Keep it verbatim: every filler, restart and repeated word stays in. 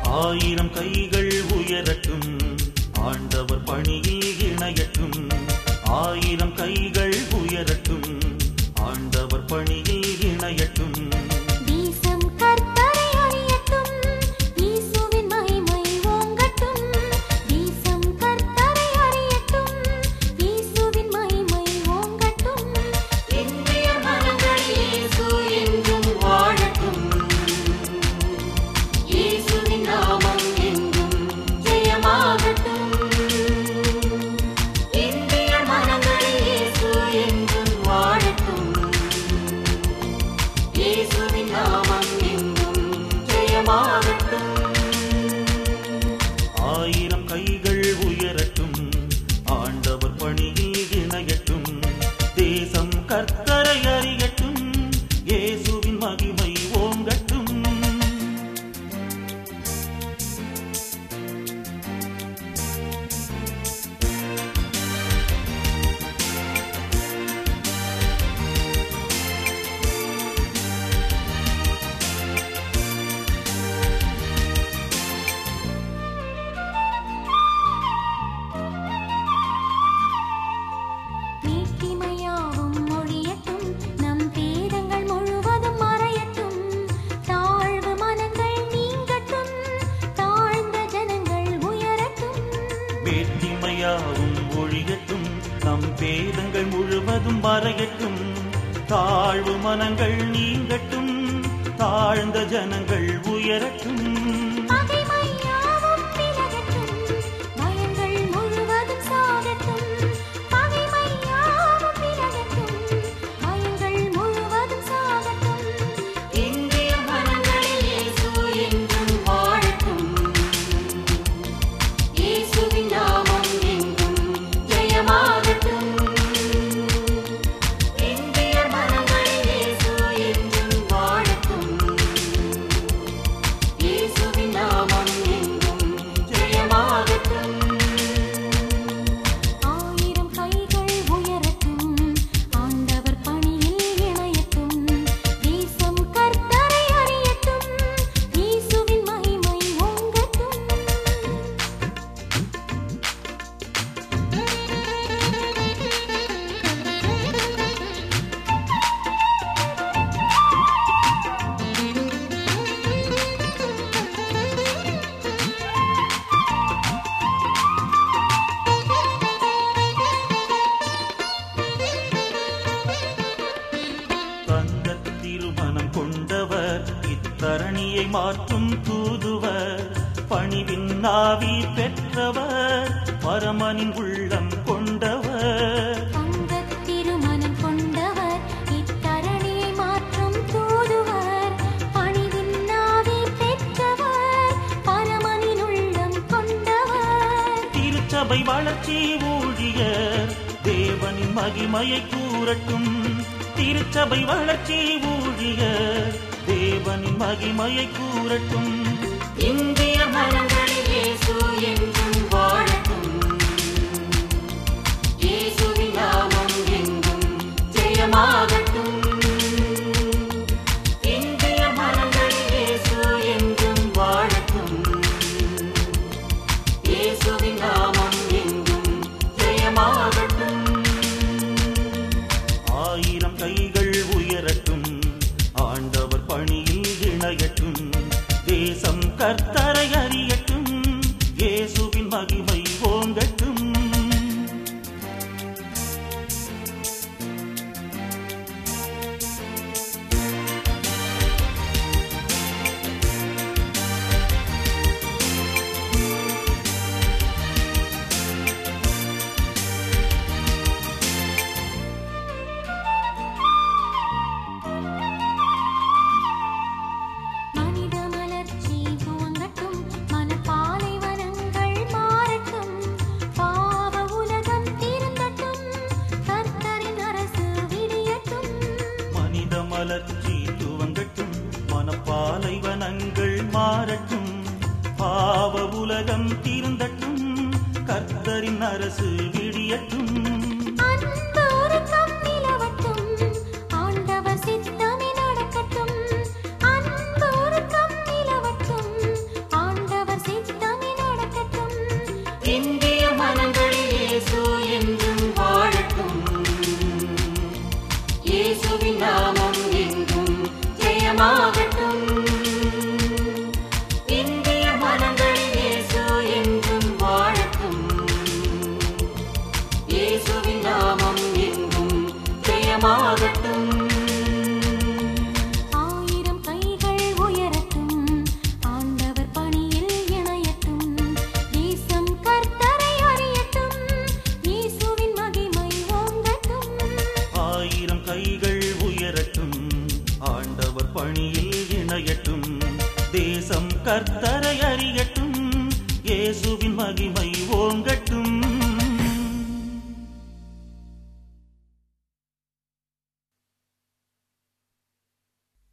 ஆயிரம் கைகள் உயரட்டும், ஆண்டவர் பணியில் இணையட்டும். ஆயிரம் கைகள் உயரட்டும், ஆண்டவர் பணியில் இணையட்டும். தேசம் கர்த்தரை அறியட்டும், இயேசுவின் மகிமை ஓங்கட்டும். தேசம் கர்த்தரை அறியட்டும், இயேசுவின் மகிமை ஓங்கட்டும். இந்திய மனங்கள் இயேசு என்றும் வாழட்டும். இயேசுவின் நாமம் என்றும் ஜெயமாகட்டும். இந்திய மனங்கள் இயேசு என்றும் வாழட்டும். இயேசுவின் நாமம் என்றும் ஜெயமாகட்டும். ஆயிரம் கைகள் உயரட்டும், ஆண்டவர் பணியில் இணையட்டும். தேசம் கர்த்தரை அறியட்டும், இயேசுவின் மகிமை ஓங்கட்டும். நீட்டிமையாவும் மொழியட்டும், நம் பேதங்கள் முழுவதும் மறையட்டும். தாழ்வு மனங்கள் நீங்கட்டும், தாழ்ந்த ஜனங்கள் உயரட்டும். வேற்றுமையாவும் ஒழியட்டும், நம் பேதங்கள் முழுவதும் மறையட்டும். தாழ்வு மனங்கள் நீங்கட்டும், தாழ்ந்த ஜனங்கள் உயரட்டும். பகைமையாவும் விலகட்டும், பயங்கள் முழுவதும் சாகட்டும். பகைமையாவும் விலகட்டும், பயங்கள் முழுவதும் சாகட்டும். இந்திய மனங்களில் இயேசு என்றும் வாழட்டும். இயேசுவின் நாமம் என்றும் ஜெயமாகட்டும். இந்திய மனங்களில் இயேசு என்றும் வாழட்டும். இயேசுவின் நாமம் என்றும் ஜெயமாகட்டும். ஆயிரம் கைகள் உயரட்டும், ஆண்டவர் பணியில் இணையட்டும். தேசம் கர்த்தரை அறியட்டும், இயேசுவின் மகிமை ஓங்கட்டும். தங்கத் திருமணம் கொண்டவர், இத்தரணியை மாற்றும் தூதுவர். பணிவின் ஆவி பெற்றவர், பரமனின் உள்ளம் கொண்டவர். தங்கத் திருமணம் கொண்டவர், இத்தரணியை மாற்றும் தூதுவர். பணிவின் ஆவி பெற்றவர், பரமனின் உள்ளம் கொண்டவர். திருச்சபை வளர்ச்சி ஊழியர், தேவனின் மகிமையை கூறட்டும். திருச்சபை வளர்ச்சி ஊழியர், தேவனின் மகிமையை கூறட்டும். இந்திய மனங்களில் இயேசு என்றும் வாழட்டும். இயேசுவின் நாமம் என்றும் ஜெயமாகட்டும். இந்திய மனங்களில் இயேசு என்றும் வாழட்டும். இயேசுவின் நாமம் என்றும் ஜெயமாகட்டும். ஆயிரம் கைகள் உயரட்டும், ஆண்டவர் பணியில் இணையட்டும். தேசம் கர்த்தரை அறியட்டும், இயேசுவின் மகிமை ஓங்கட்டும். மனித மலர்ச்சி துவங்கட்டும், மனப்பாலைவனங்கள் மாறட்டும். பாவ உலகம் தீர்ந்தட்டும், கர்த்தரின் அரசு விடியட்டும். மனித மலர்ச்சி துவங்கட்டும், மனப்பாலைவனங்கள் மாறட்டும். பாவ உலகம் தீர்ந்தட்டும், கர்த்தரின் அரசு விடியட்டும். அன்பு உறக்கம் நிலவட்டும், ஆண்டவர் சித்தமே நடக்கட்டும். அன்பு உறக்கம் நிலவட்டும், ஆண்டவர் இயேசுவின் நாமம் எங்கும் ஜெயமாகட்டும். இந்திய மனங்களில் இயேசு என்றும் வாழட்டும். இயேசுவின் நாமம் எங்கும் ஜெயமாகட்டும். ஆயிரம் கைகள் உயரட்டும், ஆண்டவர் பணியில் இணையட்டும். தேசம் கர்த்தரை அறியட்டும், இயேசுவின் மகிமை ஓங்கட்டும். ஆயிரம் கைகள் உயரட்டும், ஆண்டவர் பணியில் இணையட்டும். தேசம் கர்த்தரை